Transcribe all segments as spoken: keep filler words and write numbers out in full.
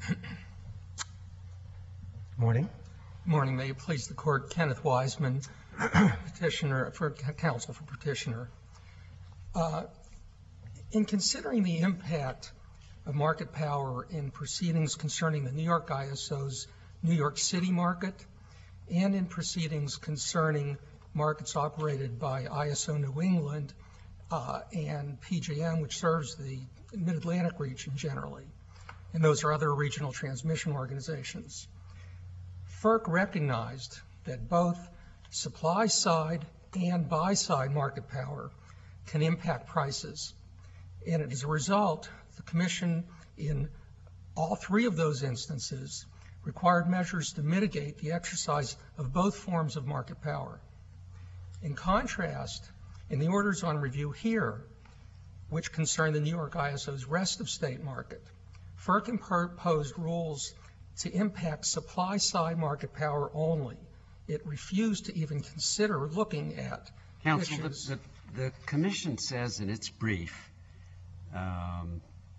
Morning. Morning. May it please the Court, Kenneth Wiseman, petitioner for counsel for petitioner. Uh, in considering the impact of market power in proceedings concerning the New York I S O's New York City market and in proceedings concerning markets operated by I S O New England uh, and P J M, which serves the Mid-Atlantic region generally, and those are other regional transmission organizations. FERC recognized that both supply-side and buy-side market power can impact prices, and as a result, the Commission in all three of those instances required measures to mitigate the exercise of both forms of market power. In contrast, in the orders on review here, which concern the New York I S O's rest of state market, FERC imposed rules to impact supply-side market power only. It refused to even consider looking at Counsel, issues. The, the, the Commission says in its brief, um,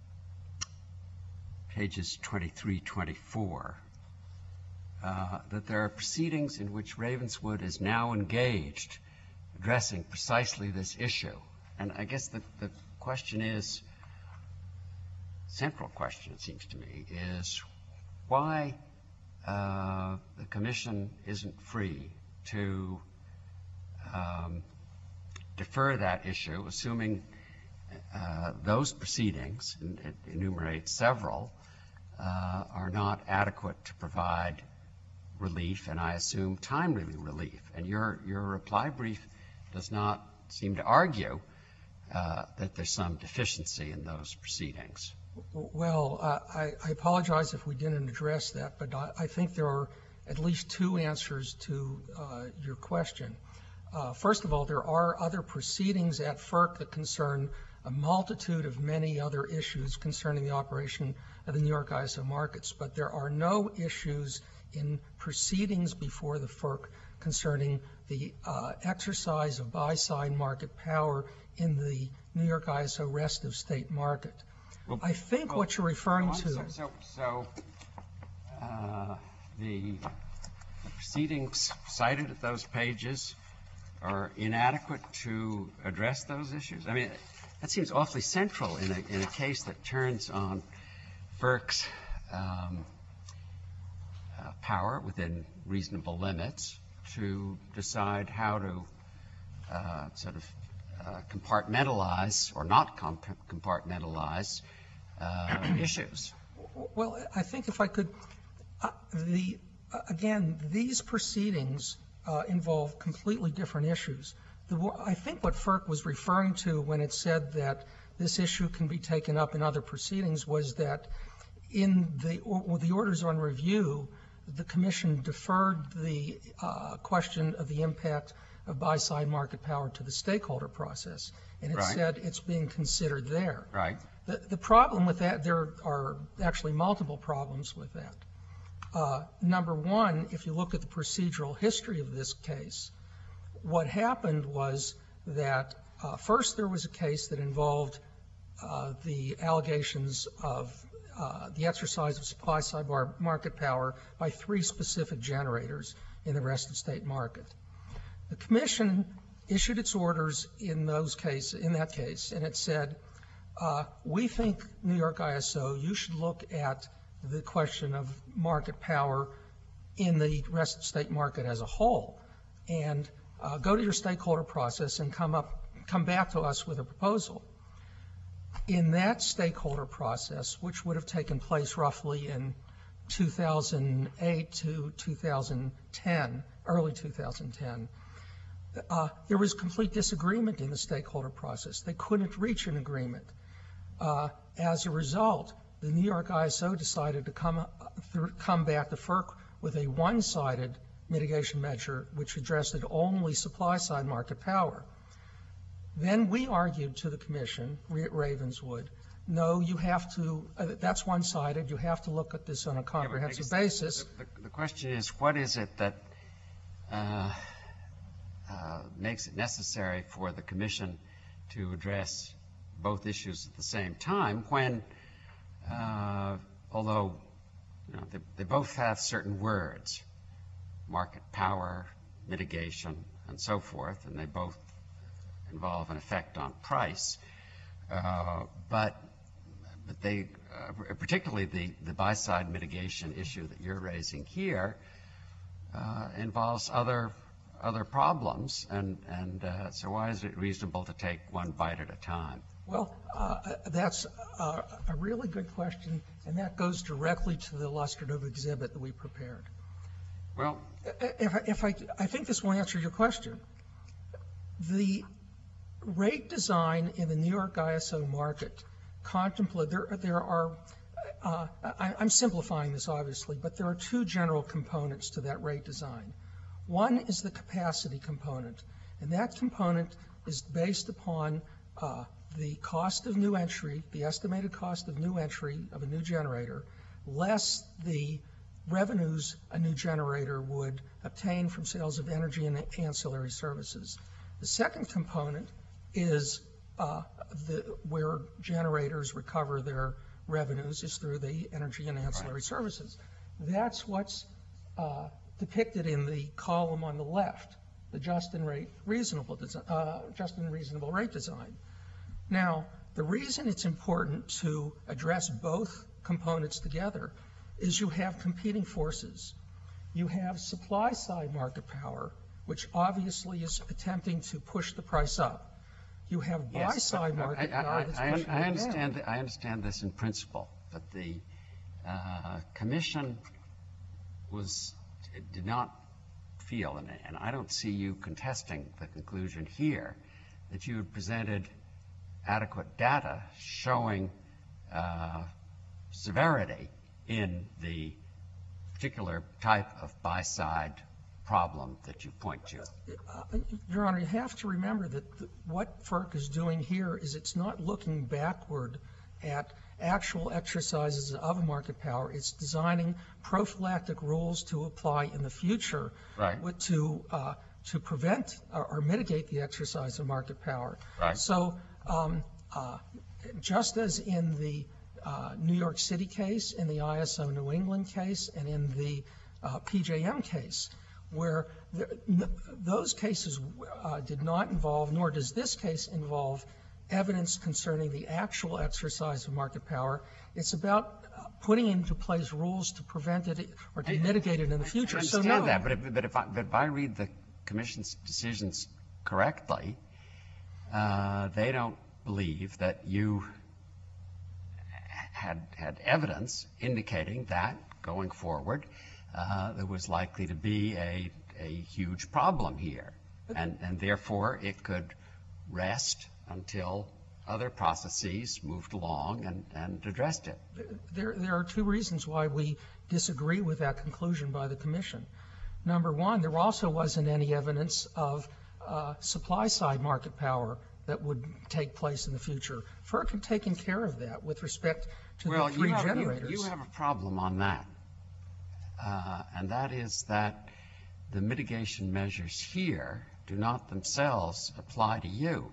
pages twenty-three, twenty-four, uh, that there are proceedings in which Ravenswood is now engaged addressing precisely this issue. And I guess the, the question is, central question, it seems to me, is why uh, the Commission isn't free to um, defer that issue, assuming uh, those proceedings, and it enumerates several, uh, are not adequate to provide relief, and I assume timely relief. And your, your reply brief does not seem to argue uh, that there's some deficiency in those proceedings. Well, uh, I, I apologize if we didn't address that, but I, I think there are at least two answers to uh, your question. Uh, first of all, there are other proceedings at FERC that concern a multitude of many other issues concerning the operation of the New York I S O markets, but there are no issues in proceedings before the FERC concerning the uh, exercise of buy-side market power in the New York I S O rest of state market. Well, I think well, what you're referring to. So, so, so uh, the, the proceedings cited at those pages are inadequate to address those issues? I mean, that seems awfully central in a, in a case that turns on FERC's um, uh, power within reasonable limits to decide how to uh, sort of uh, compartmentalize or not comp compartmentalize uh, issues. Well, I think if I could, uh, the uh, again, these proceedings uh, involve completely different issues. The, I think what FERC was referring to when it said that this issue can be taken up in other proceedings was that in the, or, the orders on review, the Commission deferred the uh, question of the impact of buy-side market power to the stakeholder process, and it right. said it's being considered there. Right. The, the problem with that, there are actually multiple problems with that. Uh, number one, if you look at the procedural history of this case, what happened was that uh, first there was a case that involved uh, the allegations of uh, the exercise of supply-side market power by three specific generators in the rest of state market. The Commission issued its orders in those cases, in that case, and it said, uh, we think, New York I S O, you should look at the question of market power in the rest of state market as a whole, and uh, go to your stakeholder process and come up, come back to us with a proposal. In that stakeholder process, which would have taken place roughly in two thousand eight to two thousand ten, early two thousand ten, uh, there was complete disagreement in the stakeholder process. They couldn't reach an agreement. Uh, as a result, the New York I S O decided to come, uh, come back to FERC with a one-sided mitigation measure which addressed only supply-side market power. Then we argued to the Commission, Ravenswood, no, you have to, uh, that's one-sided, you have to look at this on a comprehensive yeah, basis. The, the, the question is, what is it that uh, uh, makes it necessary for the Commission to address both issues at the same time when, uh, although you know, they, they both have certain words, market power, mitigation, and so forth, and they both involve an effect on price. Uh, but but they, uh, particularly the, the buy-side mitigation issue that you're raising here, uh, involves other other problems, and, and uh, so why is it reasonable to take one bite at a time? Well, uh, that's uh, a really good question, and that goes directly to the illustrative exhibit that we prepared. Well, if, I- if I, I think this will answer your question. The rate design in the New York I S O market contemplate, there, there are, uh, I, I'm simplifying this obviously, but there are two general components to that rate design. One is the capacity component, and that component is based upon uh, the cost of new entry, the estimated cost of new entry of a new generator, less the revenues a new generator would obtain from sales of energy and ancillary services. The second component is uh, the, where generators recover their revenues is through the energy and ancillary right. services. That's what's uh, depicted in the column on the left, the just and rate reasonable, uh, just and reasonable rate design. Now, the reason it's important to address both components together is you have competing forces. You have supply side market power, which obviously is attempting to push the price up. You have yes, buy side market I, I, power that's I, pushing I, I it understand. down. I understand this in principle, but the uh, commission was did not feel, and, and I don't see you contesting the conclusion here, that you had presented adequate data showing uh, severity in the particular type of buy-side problem that you point to. Uh, Your Honor, you have to remember that the, what FERC is doing here is it's not looking backward at actual exercises of market power. It's designing prophylactic rules to apply in the future right. with, to uh, to prevent or, or mitigate the exercise of market power. Right. So um, uh, just as in the uh, New York City case, in the I S O New England case, and in the uh, P J M case, where the, n those cases uh, did not involve, nor does this case involve, evidence concerning the actual exercise of market power. It's about uh, putting into place rules to prevent it or to I, mitigate it in the future. I understand so no, that, but if, but, if I, but if I read the Commission's decisions correctly, uh, they don't believe that you had had evidence indicating that going forward uh, there was likely to be a a huge problem here, and and therefore it could rest until other processes moved along and, and addressed it. There, there are two reasons why we disagree with that conclusion by the Commission. Number one, there also wasn't any evidence of uh, supply-side market power that would take place in the future. FERC had taken care of that with respect to well, the three you have, generators. You, you have a problem on that, uh, and that is that the mitigation measures here do not themselves apply to you.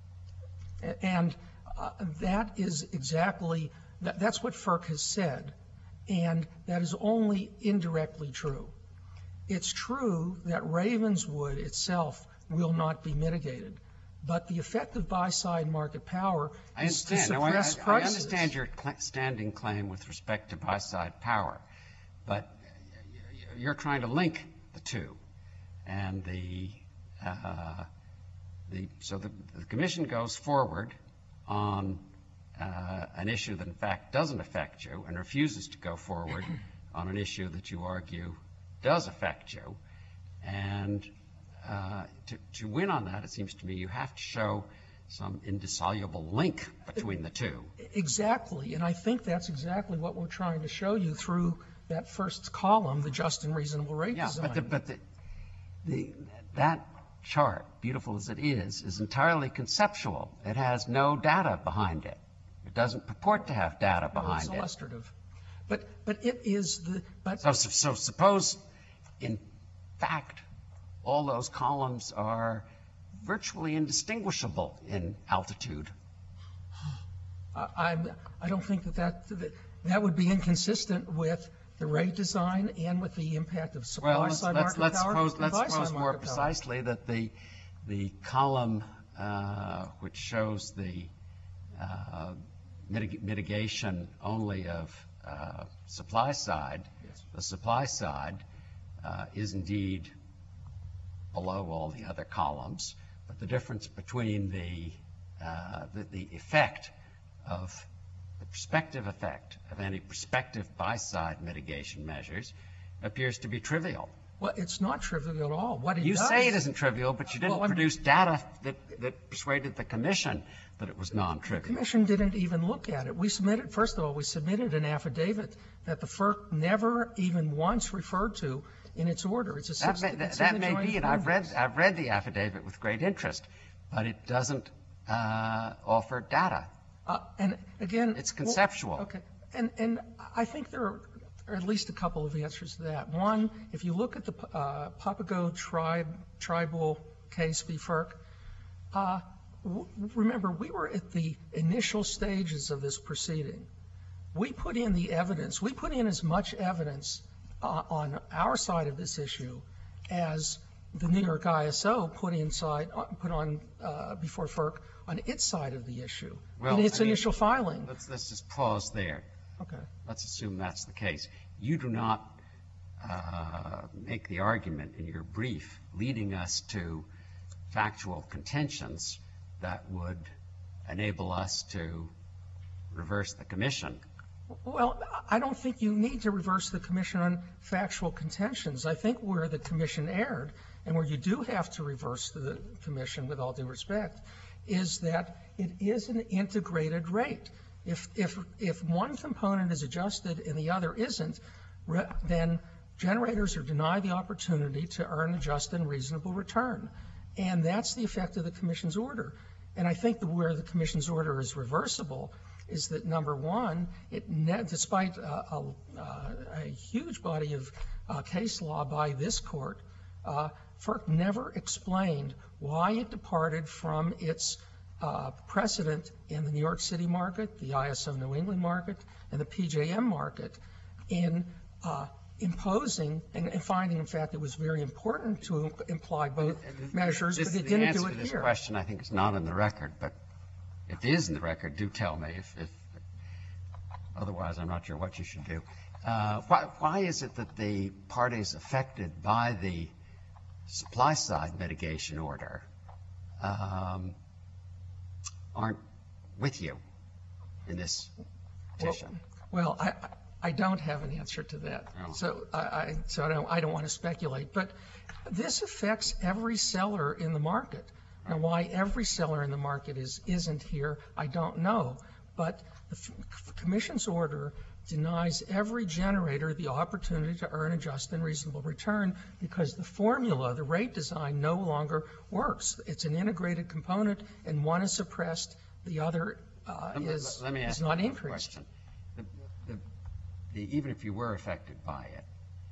And uh, that is exactly, that, that's what FERC has said, and that is only indirectly true. It's true that Ravenswood itself will not be mitigated, but the effect of buy-side market power I is to understand. suppress no, I, I, prices. I understand your cl standing claim with respect to buy-side power, but you're trying to link the two, and the uh, The, so the, the Commission goes forward on uh, an issue that in fact doesn't affect you and refuses to go forward on an issue that you argue does affect you. And uh, to, to win on that, it seems to me you have to show some indissoluble link between the two. Exactly, and I think that's exactly what we're trying to show you through that first column, the just and reasonable rate yeah, design. but, the, but the, the, that chart, beautiful as it is, is entirely conceptual. It has no data behind it. It doesn't purport to have data behind no, it's it. illustrative. But, but it is the... But so, so suppose, in fact, all those columns are virtually indistinguishable in altitude. Uh, I'm, I don't think that that, that that would be inconsistent with the rate design and with the impact of supply Well, let's, side let's, market let's power. suppose, and let's buy side suppose more market power. precisely that the, the column uh, which shows the uh, mitig- mitigation only of uh, supply side, Yes. the supply side uh, is indeed below all the other columns, but the difference between the, uh, the, the effect of the prospective effect of any prospective buy-side mitigation measures appears to be trivial. Well, it's not trivial at all. What it You does, say it isn't trivial, but you didn't Well, I'm- produce data that, that persuaded the commission that it was The non-trivial. commission didn't even look at it. We submitted, first of all, we submitted an affidavit that the F E R C never even once referred to in its order. It's a That six, may, that, it's in that the may joint be, and I've read, appendix. I've read the affidavit with great interest, but it doesn't uh, offer data. Uh, and again. It's well, conceptual. Okay. And, and I think there are at least a couple of answers to that. One, if you look at the uh, Papago tribe, tribal case v. F E R C, uh, w- remember, we were at the initial stages of this proceeding. We put in the evidence. We put in as much evidence uh, on our side of this issue as the New York I S O put inside, uh, put on uh, before F E R C on its side of the issue Well, in its I mean, initial filing. Let's, let's just pause there. Okay. Let's assume that's the case. You do not uh, make the argument in your brief leading us to factual contentions that would enable us to reverse the commission. Well, I don't think you need to reverse the commission on factual contentions. I think where the commission erred, and where you do have to reverse the commission with all due respect, is that it is an integrated rate. If, if, if one component is adjusted and the other isn't, re- then generators are denied the opportunity to earn a just and reasonable return. And that's the effect of the commission's order. And I think the, where the commission's order is reversible is that, number one, it ne- despite uh, a, uh, a huge body of uh, case law by this court, uh, F E R C never explained why it departed from its uh, precedent in the New York City market, the I S O New England market, and the P J M market in uh, imposing and, and finding, in fact, it was very important to imply both measures, This- but it the didn't answer do it to this here. question, I think, is not in the record, but if it is in the record, do tell me. If, if otherwise, I'm not sure what you should do. Uh, why, why is it that the parties affected by the supply side mitigation order um, aren't with you in this petition? Well, I, I don't have an answer to that. Oh. So I, I so I don't I don't want to speculate. But this affects every seller in the market. Now, why every seller in the market is isn't here, I don't know. But the f- Commission's order denies every generator the opportunity to earn a just and reasonable return because the formula, the rate design, no longer works. It's an integrated component, and one is suppressed, the other uh, Let me- is, let me ask is not you a increased. question. The, the, the, even if you were affected by it,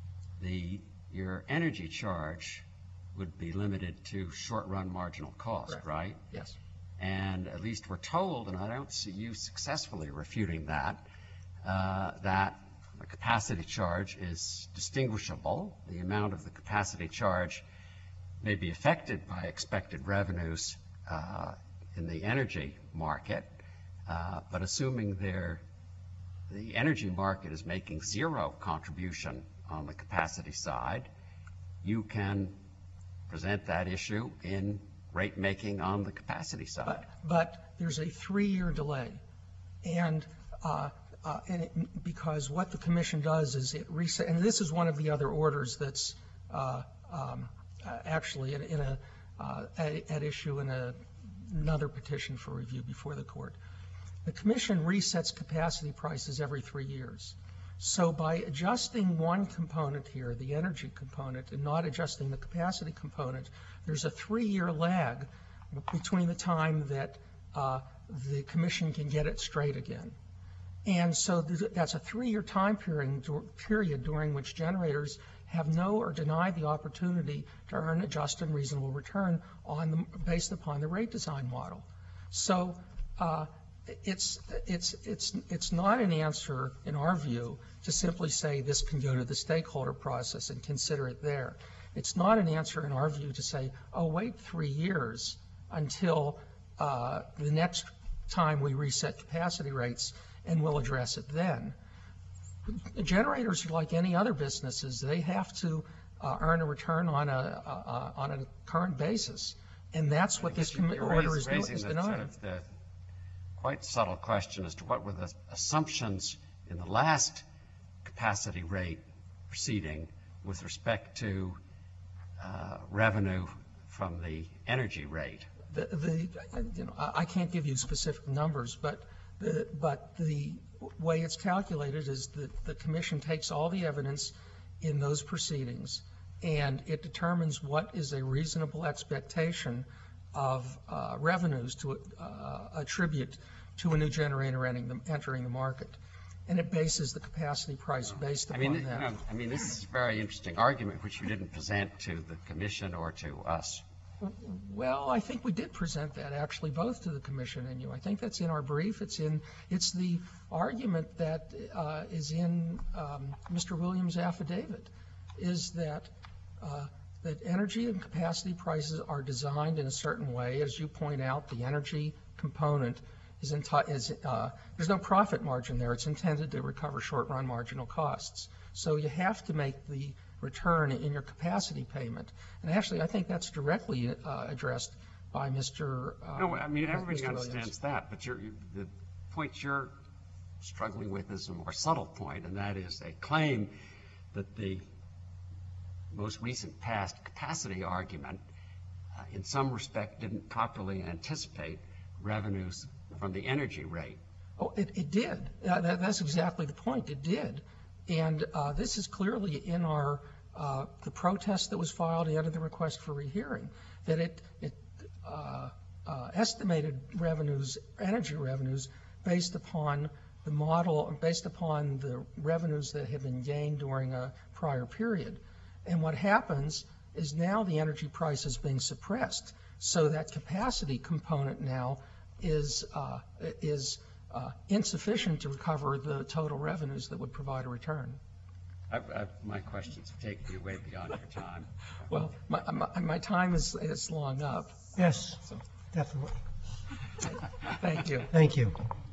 the your energy charge would be limited to short-run marginal cost, Correct. right? Yes. And at least we're told, and I don't see you successfully refuting that, uh, that the capacity charge is distinguishable. The amount of the capacity charge may be affected by expected revenues uh, in the energy market, uh, but assuming they're, the energy market is making zero contribution on the capacity side, you can present that issue in rate making on the capacity side. But, but there's a three-year delay. And, uh, uh, and it, because what the commission does is it reset, and this is one of the other orders that's uh, um, uh, actually in, in a, uh, at, at issue in a, another petition for review before the court. The commission resets capacity prices every three years. So by adjusting one component here, the energy component, and not adjusting the capacity component, there's a three-year lag between the time that uh, the commission can get it straight again. And so th- that's a three-year time period, period during which generators have no or denied the opportunity to earn a just and reasonable return on the, based upon the rate design model. So uh, it's, it's, it's, it's not an answer, in our view, to simply say this can go to the stakeholder process and consider it there. It's not an answer, in our view, to say, oh, wait three years until uh, the next time we reset capacity rates and we'll address it then. Generators are like any other businesses. They have to uh, earn a return on a, a, a on a current basis, and that's what this You're order raise- is, doing, raising is the, denying. sort of the quite subtle question as to what were the assumptions in the last capacity rate proceeding with respect to uh, revenue from the energy rate. The, the you know, I I can't give you specific numbers, but the but the way it's calculated is that the commission takes all the evidence in those proceedings and it determines what is a reasonable expectation of uh, revenues to uh, attribute to a new generator entering the, entering the market, and it bases the capacity price based I upon mean, that. you know, I mean, this is a very interesting argument which you didn't present to the commission or to us. Well, I think we did present that, actually, both to the commission and you. I think that's in our brief. It's in, it's the argument that uh, is in um, Mister Williams' affidavit, is that uh, that energy and capacity prices are designed in a certain way. As you point out, the energy component is, enti- is uh, there's no profit margin there. It's intended to recover short-run marginal costs. So you have to make the return in your capacity payment. And actually, I think that's directly uh, addressed by Mister Um, No, I mean, everybody Mister understands Williams. that, but you're, the point you're struggling with is a more subtle point, and that is a claim that the most recent past capacity argument, uh, in some respect, didn't properly anticipate revenues from the energy rate. Oh, it, it did. Uh, that, that's exactly the point. It did. And uh, this is clearly in our uh, the protest that was filed and the request for rehearing, that it, it uh, uh, estimated revenues, energy revenues, based upon the model, based upon the revenues that have been gained during a prior period. And what happens is now the energy price is being suppressed, so that capacity component now is uh, is Uh, insufficient to recover the total revenues that would provide a return. I've, I've, my questions have taken you way beyond your time. Well, my, my, my time is, is long up. Yes, So, definitely. thank you. Thank you.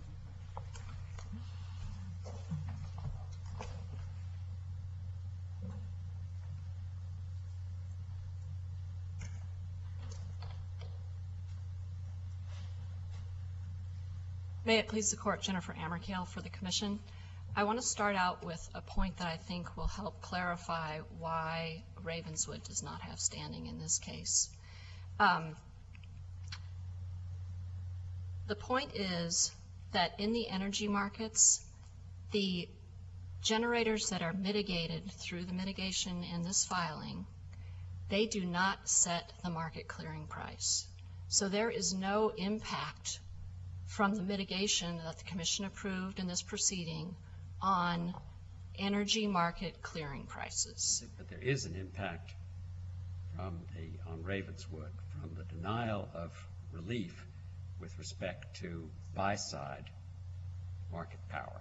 May it please the Court, Jennifer Amerkale for the Commission. I want to start out with a point that I think will help clarify why Ravenswood does not have standing in this case. Um, the point is that in the energy markets, the generators that are mitigated through the mitigation in this filing, they do not set the market clearing price. So there is no impact from the mitigation that the Commission approved in this proceeding on energy market clearing prices. But there is an impact from the, on Ravenswood from the denial of relief with respect to buy-side market power.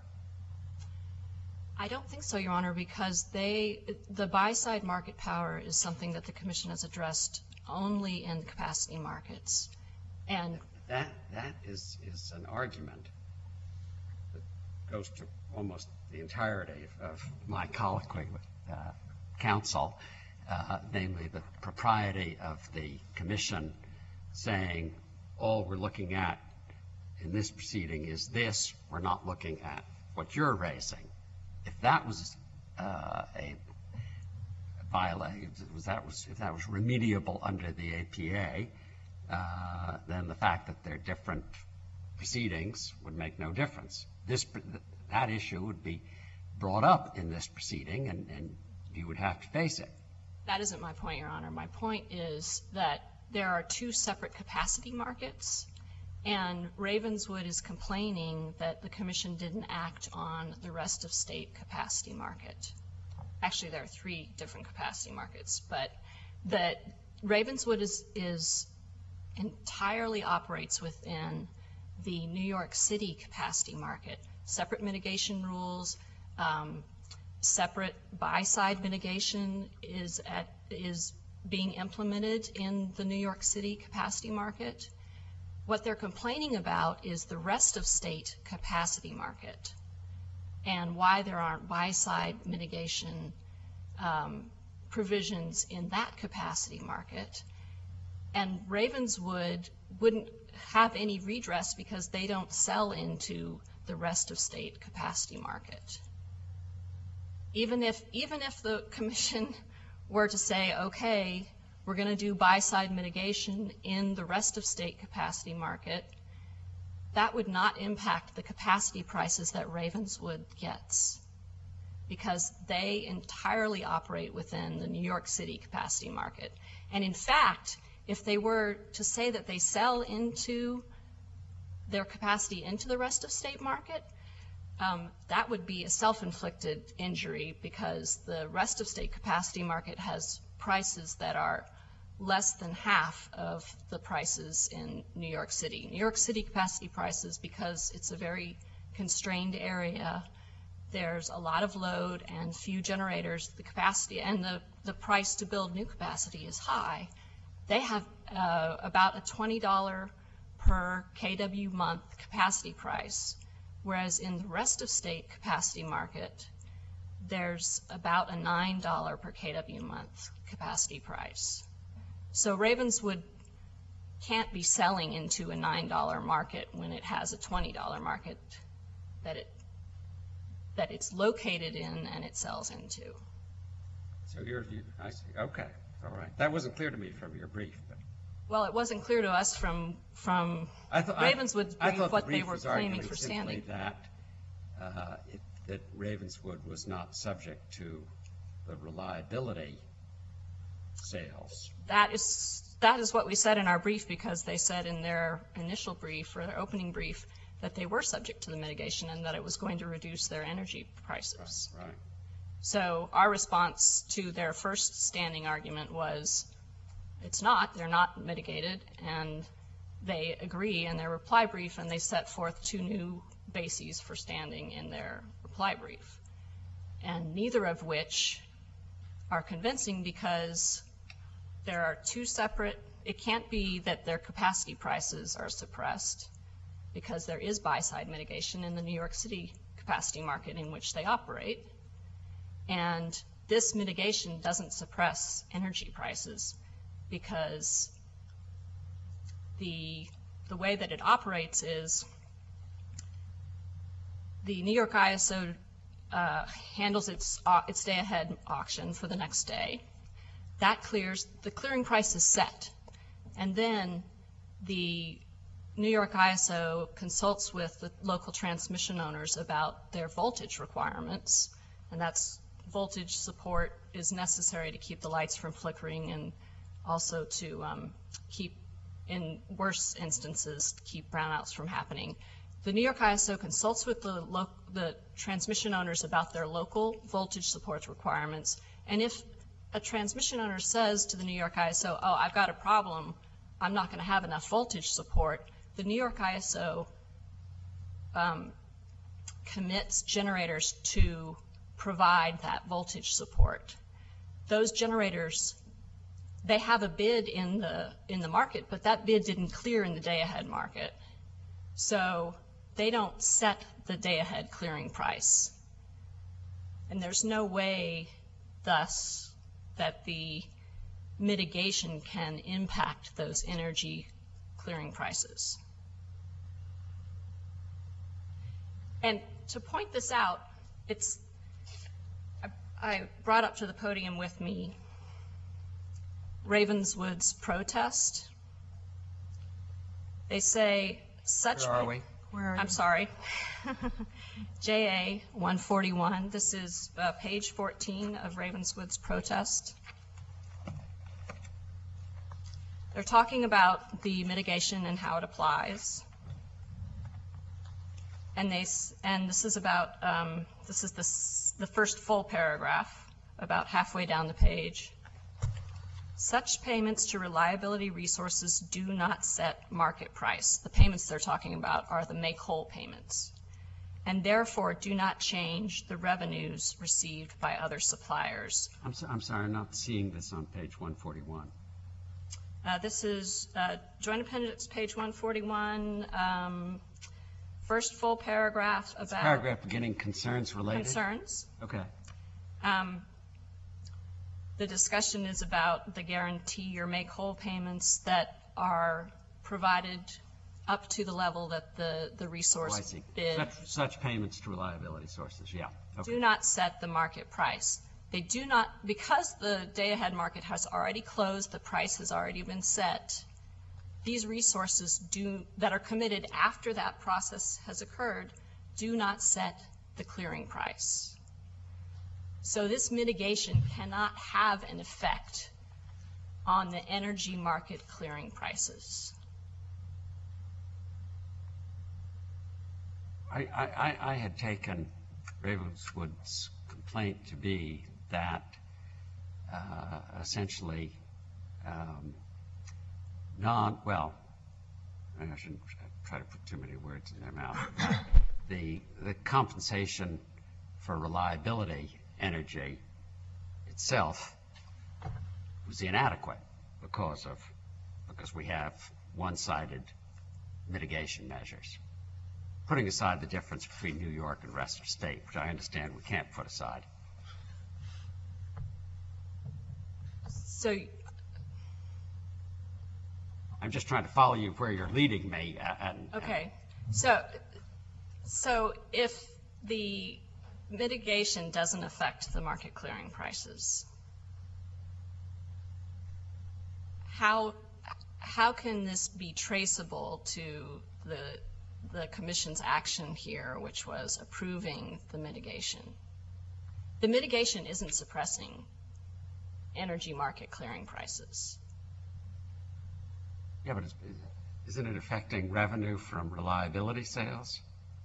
I don't think so, Your Honor, because they, the buy-side market power is something that the Commission has addressed only in the capacity markets. And That, that is, is an argument that goes to almost the entirety of, of my colloquy with uh, counsel, uh, namely the propriety of the Commission saying all we're looking at in this proceeding is this, we're not looking at what you're raising. If that was uh, a violation, was that was if that was remediable under the A P A, Uh, then the fact that they're different proceedings would make no difference. This, that issue would be brought up in this proceeding, and, and you would have to face it. that isn't my point, Your Honor. My point is that there are two separate capacity markets, and Ravenswood is complaining that the Commission didn't act on the rest of state capacity market. Actually, there are three different capacity markets, but that Ravenswood is, is entirely operates within the New York City capacity market. Separate mitigation rules, um, separate buy-side mitigation is at is being implemented in the New York City capacity market. What they're complaining about is the rest of state capacity market and why there aren't buy-side mitigation um, provisions in that capacity market. And Ravenswood wouldn't have any redress because they don't sell into the rest of state capacity market. Even if, even if the commission were to say, okay, we're going to do buy-side mitigation in the rest of state capacity market, that would not impact the capacity prices that Ravenswood gets because they entirely operate within the New York City capacity market. And in fact, if they were to say that they sell into their capacity into the rest of state market, um, that would be a self-inflicted injury because the rest of state capacity market has prices that are less than half of the prices in New York City. New York City capacity prices, because it's a very constrained area, there's a lot of load and few generators, the capacity and the, the price to build new capacity is high. They have uh, about a twenty dollars per K W month capacity price, whereas in the rest of state capacity market, there's about a nine dollars per K W month capacity price. So Ravenswood can't be selling into a nine dollar market when it has a twenty dollar market that it that it's located in and it sells into. So your view, I see. Okay, all right. That wasn't clear to me from your brief. But Well, it wasn't clear to us from from I thought, Ravenswood's I, I brief thought what the they brief were was claiming arguing for simply standing. That, uh, it, that Ravenswood was not subject to the reliability sales. That is that is what we said in our brief because they said in their initial brief or their opening brief that they were subject to the mitigation and that it was going to reduce their energy prices. Right. Right. So our response to their first standing argument was it's not, they're not mitigated, and they agree in their reply brief, and they set forth two new bases for standing in their reply brief, and neither of which are convincing because there are two separate, it can't be that their capacity prices are suppressed because there is buy-side mitigation in the New York City capacity market in which they operate, and this mitigation doesn't suppress energy prices because the the way that it operates is the New York I S O uh, handles its uh, its day-ahead auction for the next day. That clears, the clearing price is set, and then the New York I S O consults with the local transmission owners about their voltage requirements, and that's voltage support is necessary to keep the lights from flickering and also to um, keep, in worse instances, keep brownouts from happening. The New York I S O consults with the, lo the transmission owners about their local voltage support requirements, and if a transmission owner says to the New York I S O, oh, I've got a problem, I'm not going to have enough voltage support, the New York I S O um, commits generators to provide that voltage support. Those generators, they have a bid in the in the market, but that bid didn't clear in the day-ahead market. So they don't set the day-ahead clearing price. And there's no way, thus, that the mitigation can impact those energy clearing prices. And to point this out, it's I, I brought up to the podium with me Ravenswood's protest. They say such. Where are we? Where are I'm sorry. J A one forty-one. This is uh, page fourteen of Ravenswood's protest. They're talking about the mitigation and how it applies. And they and this is about um, this is the the first full paragraph, about halfway down the page. Such payments to reliability resources do not set market price. The payments they're talking about are the make-whole payments, and therefore do not change the revenues received by other suppliers. I'm, so, I'm sorry, I'm not seeing this on page one forty-one. Uh, this is uh, Joint Appendix, page one forty-one, um, first full paragraph about Paragraph beginning concerns related? concerns. Okay. Um, the discussion is about the guarantee or make-whole payments that are provided up to the level that the, the Oh, resource I see. bid Such, such payments to reliability sources, yeah. Okay. do not set the market price. They do not, because the day-ahead market has already closed, the price has already been set, these resources do, that are committed after that process has occurred, do not set the clearing price. So this mitigation cannot have an effect on the energy market clearing prices. I, I, I- I had taken Ravenswood's complaint to be that uh, essentially um, non, well, I shouldn't try to put too many words in their mouth. the, the compensation for reliability energy itself was inadequate because of, because we have one-sided mitigation measures. Putting aside the difference between New York and rest of state, which I understand we can't put aside. So I'm just trying to follow you where you're leading me. a- And, Okay, so, so if the mitigation doesn't affect the market clearing prices, how, how can this be traceable to the, the Commission's action here, which was approving the mitigation? The mitigation isn't suppressing energy market clearing prices. Yeah, but it's, isn't it affecting revenue from reliability sales?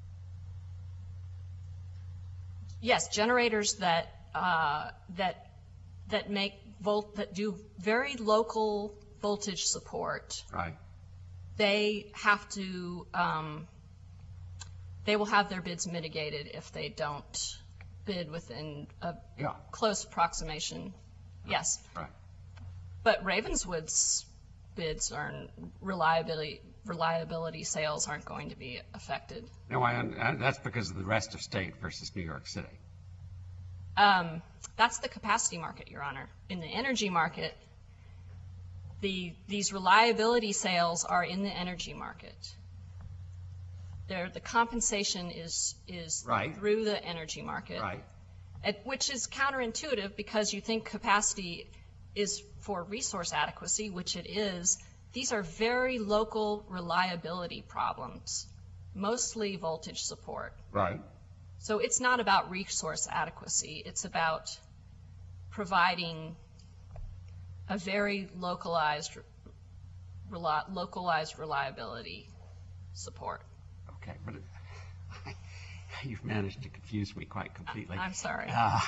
Yes, generators that uh, that that make volt that do very local voltage support. Right. They have to. Um, they will have their bids mitigated if they don't bid within a Yeah. close approximation. Yes, Right. but Ravenswood's bids are reliability reliability sales aren't going to be affected. No, I, I, that's because of the rest of state versus New York City. Um, that's the capacity market, Your Honor. In the energy market, the these reliability sales are in the energy market. They're, the compensation is is Right. through the energy market, Right. It, which is counterintuitive because you think capacity is for resource adequacy, which it is. These are very local reliability problems, mostly voltage support. Right. So it's not about resource adequacy. It's about providing a very localized, reli- localized reliability support. Okay, but it, you've managed to confuse me quite completely. I'm sorry. Uh,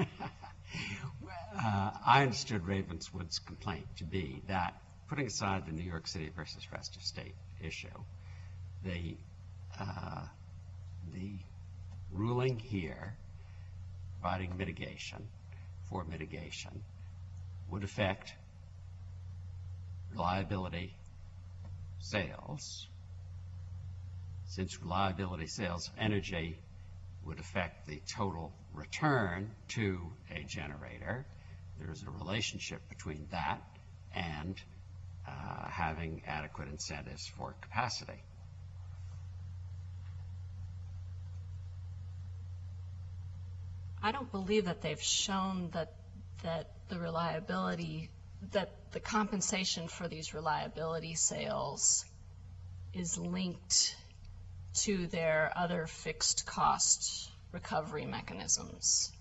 uh, I understood Ravenswood's complaint to be that, putting aside the New York City versus rest of state issue, the uh, the ruling here providing mitigation for mitigation would affect reliability sales. Since reliability sales energy would affect the total return to a generator, there is a relationship between that and uh, having adequate incentives for capacity. I don't believe that they've shown that that the reliability, that the compensation for these reliability sales is linked to their other fixed cost recovery mechanisms.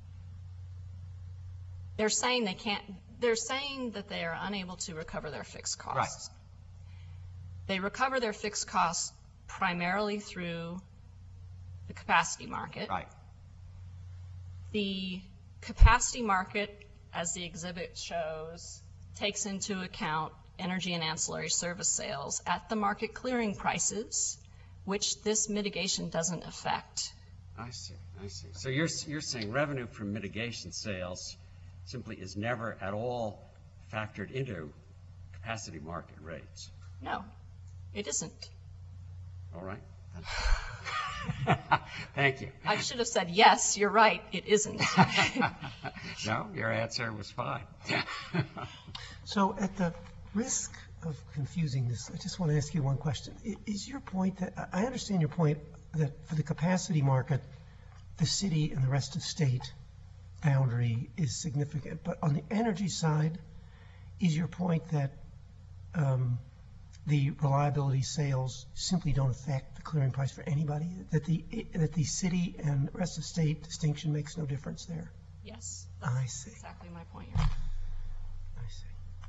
They're saying they can't, they're saying that they are unable to recover their fixed costs. Right. They recover their fixed costs primarily through the capacity market. Right. The capacity market, as the exhibit shows, takes into account energy and ancillary service sales at the market clearing prices, which this mitigation doesn't affect. I see, I see. So you're, you're saying revenue from mitigation sales simply is never at all factored into capacity market rates? No, it isn't. All right. Thank you. I should have said, yes, you're right, it isn't. No, your answer was fine. So at the risk of confusing this, I just want to ask you one question. I- Is your point that, I understand your point that for the capacity market, the city and the rest of state boundary is significant, but on the energy side, is your point that um, the reliability sales simply don't affect the clearing price for anybody? That the that the city and rest of state distinction makes no difference there? Yes, I see. exactly my point. I see.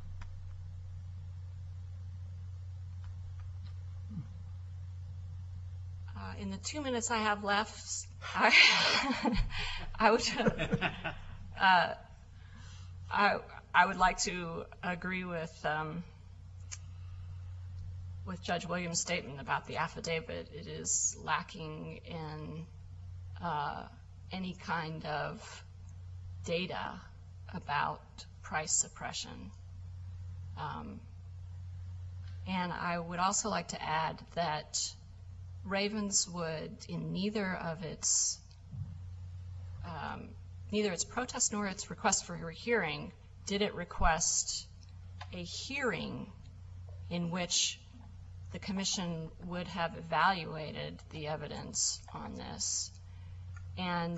Uh, in the two minutes I have left, I, I would, uh, I, I would like to agree with um, with Judge Williams' statement about the affidavit. It is lacking in uh, any kind of data about price suppression. Um, and I would also like to add that Ravenswood, in neither of its um, neither its protest nor its request for a hearing did it request a hearing in which the commission would have evaluated the evidence on this. And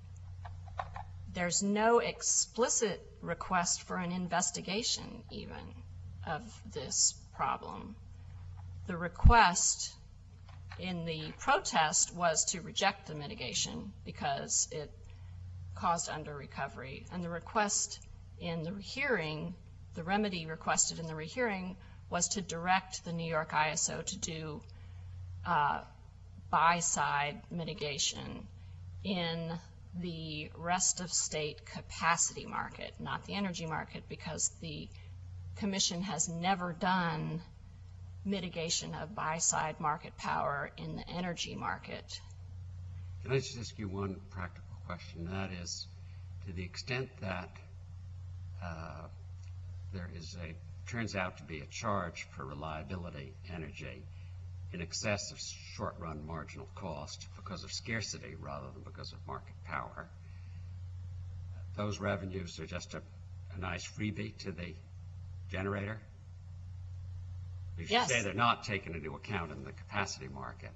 there's no explicit request for an investigation even of this problem. The request in the protest was to reject the mitigation because it caused under recovery, and the request in the rehearing, the remedy requested in the rehearing, was to direct the New York I S O to do uh, buy-side mitigation in the rest of state capacity market, not the energy market, because the commission has never done mitigation of buy-side market power in the energy market. Can I just ask you one practical question? That is, to the extent that uh, there is a, turns out to be a charge for reliability energy in excess of short-run marginal cost because of scarcity rather than because of market power, those revenues are just a, a nice freebie to the generator? You should Yes. say they're not taken into account in the capacity market.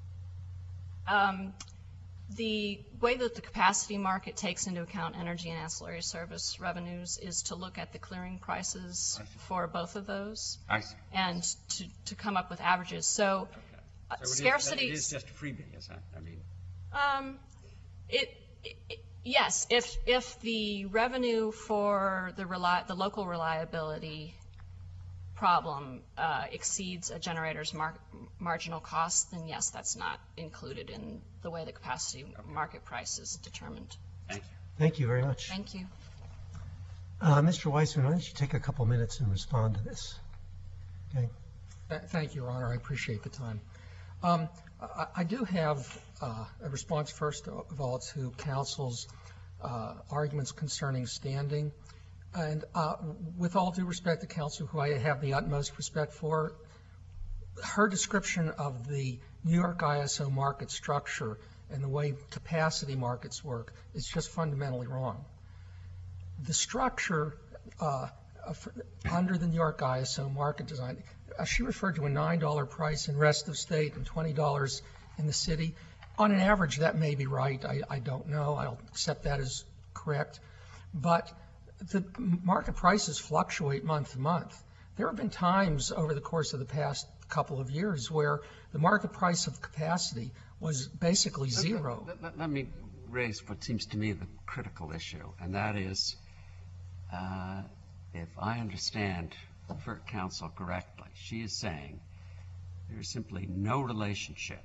Um, the way that the capacity market takes into account energy and ancillary service revenues is to look at the clearing prices for both of those I see. and to, to come up with averages. So, uh, So it is- scarcity. It is just a freebie, is that? I mean, Um, it, it, yes, if if the revenue for the reli- the local reliability problem uh, exceeds a generator's mar- marginal cost, then yes, that's not included in the way the capacity market price is determined. thank you. Thank you very much. Thank you. Uh, Mister Weissman, why don't you take a couple minutes and respond to this? Okay. Th- Thank you, Your Honor. I appreciate the time. Um, I, I do have uh, a response, first of all, to counsel's uh, arguments concerning standing. And uh, with all due respect to counsel, who I have the utmost respect for, her description of the New York I S O market structure and the way capacity markets work is just fundamentally wrong. The structure uh, of, under the New York I S O market design, uh, she referred to a nine dollar price in rest of state and twenty dollars in the city. On an average, that may be right. I, I don't know. I'll accept that as correct. But the market prices fluctuate month to month. There have been times over the course of the past couple of years where the market price of capacity was basically zero. Let, let, let me raise what seems to me the critical issue, and that is, uh, if I understand FERC counsel correctly, she is saying there is simply no relationship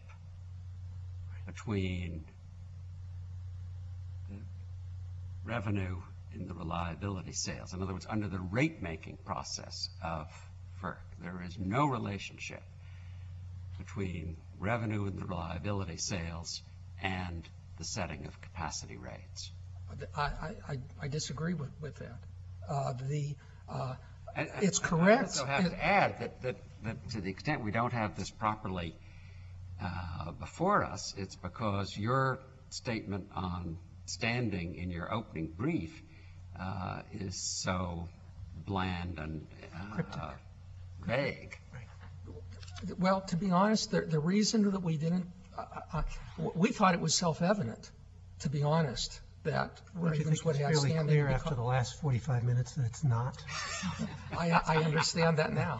between the revenue in the reliability sales. In other words, under the rate-making process of FERC, there is no relationship between revenue in the reliability sales and the setting of capacity rates. I, I, I disagree with, with that. Uh, the, uh, And- it's and correct. I also have to add that, that, that to the extent we don't have this properly uh, before us, it's because your statement on standing in your opening brief uh, is so bland and uh, vague. Well, to be honest, the, the reason that we didn't, uh, uh, we thought it was self-evident, to be honest, that Don't you think Ravenswood it's had fairly standing. clear because- after the last forty-five minutes that it's not? I, I understand that now.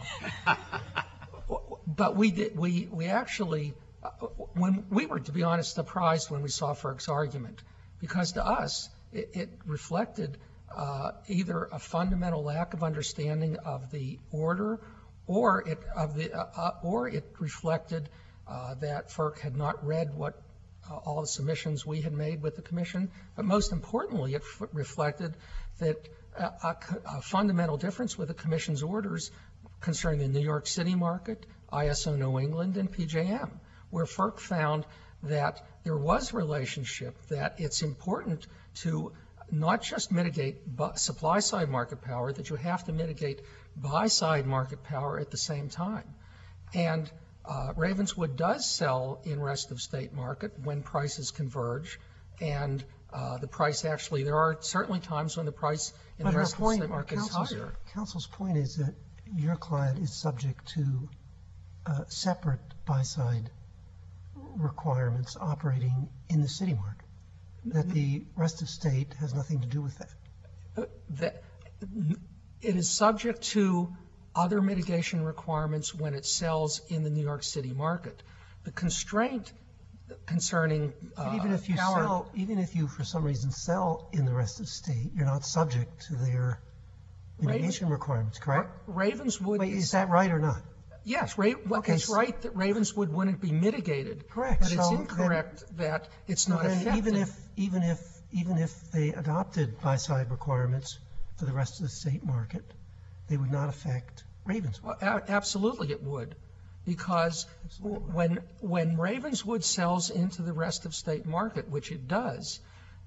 But we did, we, we actually, uh, when, we were, to be honest, surprised when we saw FERC's argument, because to us, it, it reflected uh, either a fundamental lack of understanding of the order, or it, of the, uh, uh, or it reflected uh, that FERC had not read what uh, all the submissions we had made with the commission, but most importantly, it f- reflected that uh, a, co- a fundamental difference with the commission's orders concerning the New York City market, I S O New England, and P J M, where FERC found that there was relationship, that it's important to not just mitigate supply-side market power, that you have to mitigate buy-side market power at the same time. And uh, Ravenswood does sell in rest of state market when prices converge, and uh, the price actually, there are certainly times when the price in But the her rest of point, state market is counsel's, higher. counsel's point is that your client is subject to uh, separate buy-side requirements operating in the city market, that the rest of state has nothing to do with that. That it is subject to other mitigation requirements when it sells in the New York City market. The constraint concerning uh, But even if you power, sell, even if you for some reason sell in the rest of state, you're not subject to their mitigation requirements, correct? Ravenswood, Wait, is that right or not? yes, Ra- well, Okay, it's so- right that Ravenswood wouldn't be mitigated. Correct. But it's So incorrect that it's not Then affected. even if, even if, even if they adopted buy-side requirements for the rest of the state market, they would not affect Ravenswood. Well, a- absolutely it would, because w- when when Ravenswood sells into the rest of state market, which it does,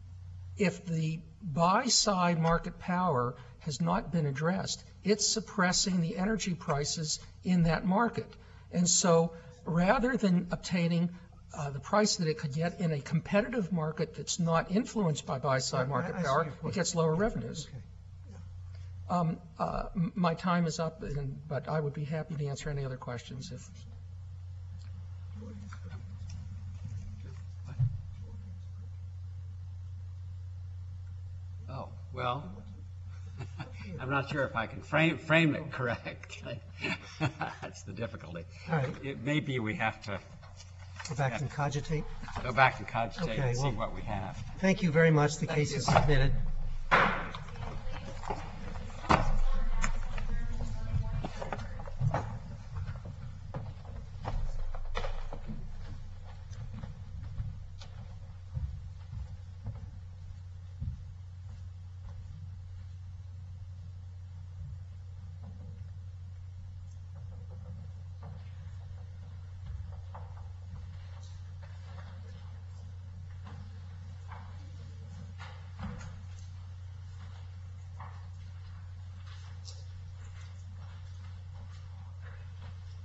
if the buy-side market power has not been addressed, it's suppressing the energy prices in that market. And so rather than obtaining uh, the price that it could get in a competitive market that's not influenced by buy-side I- market I see power, your it point. gets lower revenues. Okay. Um, uh, m- My time is up, and- but I would be happy to answer any other questions if. Oh, well, I'm not sure if I can frame, frame it correctly. That's the difficulty. All right. It may be we have to Go back and cogitate. go back and cogitate Okay, and see well- what we have. Thank you very much. The case is submitted.